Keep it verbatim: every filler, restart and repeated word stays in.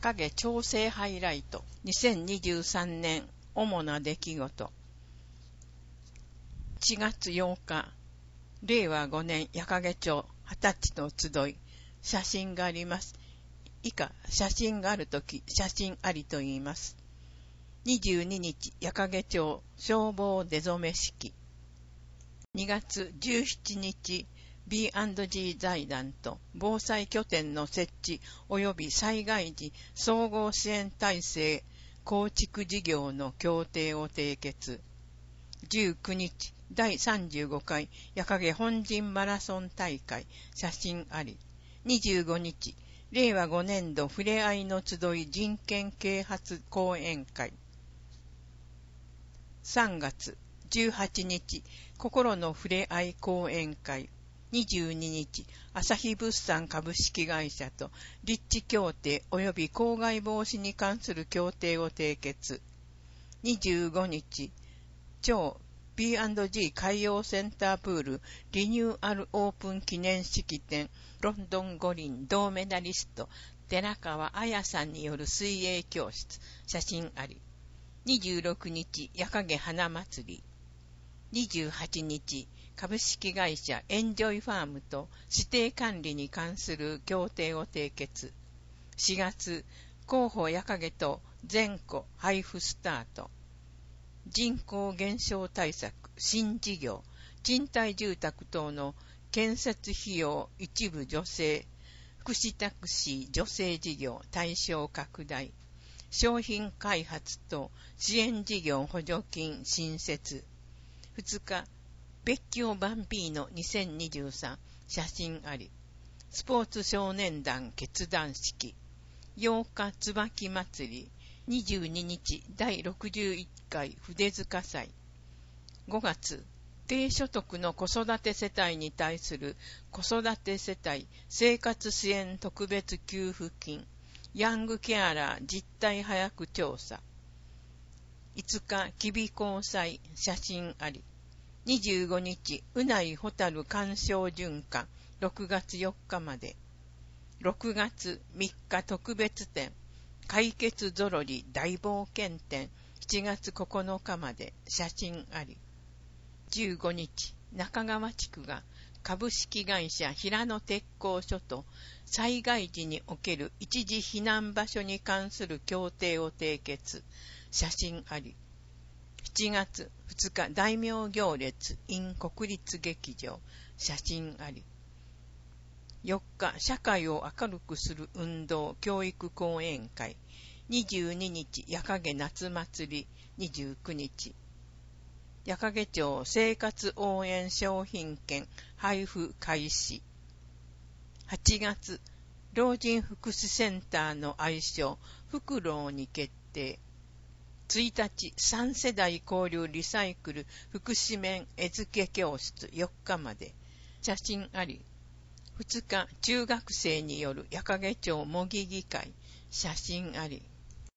矢影調整ハイライトにせんにじゅうさんねん主な出来事。いちがつようか、れいわごねん矢影町はたちの集い。写真があります。以下、写真があるとき、写真ありと言います。にじゅうににち、矢影町消防出初め式。にがつじゅうしちにち、ビーアンドジー 財団と防災拠点の設置及び災害時総合支援体制構築事業の協定を締結。じゅうくにち、だいさんじゅうごかい矢影本陣マラソン大会、写真あり。にじゅうごにち、れいわごねんどふれあいの集い人権啓発講演会。さんがつじゅうはちにち、心のふれあい講演会。にじゅうににち、朝日物産株式会社と立地協定及び公害防止に関する協定を締結。にじゅうごにち、超 ビーアンドジー 海洋センタープールリニューアルオープン記念式典、ロンドン五輪銅メダリスト寺川彩さんによる水泳教室、写真あり。にじゅうろくにち、矢影花祭り。にじゅうはちにち、株式会社エンジョイファームと指定管理に関する協定を締結。しがつ、広報矢影と全戸配布スタート。人口減少対策、新事業、賃貸住宅等の建設費用一部助成、福祉タクシー助成事業対象拡大、商品開発等支援事業補助金新設。ふつか、別居バンピーノにせんにじゅうさん、写真あり。スポーツ少年団結団式。ようか、椿祭り。にじゅうににち、だいろくじゅういっかい筆塚祭。ごがつ、低所得の子育て世帯に対する子育て世帯生活支援特別給付金。ヤングケアラー実態早く調査。いつか、吉備交際、写真あり。にじゅうごにち、うないホタル鑑賞循環、ろくがつよっかまで。ろくがつみっか特別展、解決ぞろり大冒険展、しちがつここのかまで、写真あり。じゅうごにち、中川地区が株式会社平野鉄工所と災害時における一時避難場所に関する協定を締結、写真あり。しちがつふつか、大名行列 in 国立劇場、写真あり。よっか、社会を明るくする運動教育講演会。にじゅうににち、矢影夏祭り。にじゅうくにち、矢影町生活応援商品券配布開始。はちがつ、老人福祉センターの愛称、フクロウに決定。ついたち、さんせだい交流リサイクル福祉面絵付け教室よっかまで、写真あり。ふつか、中学生による矢影町模擬議会、写真あり。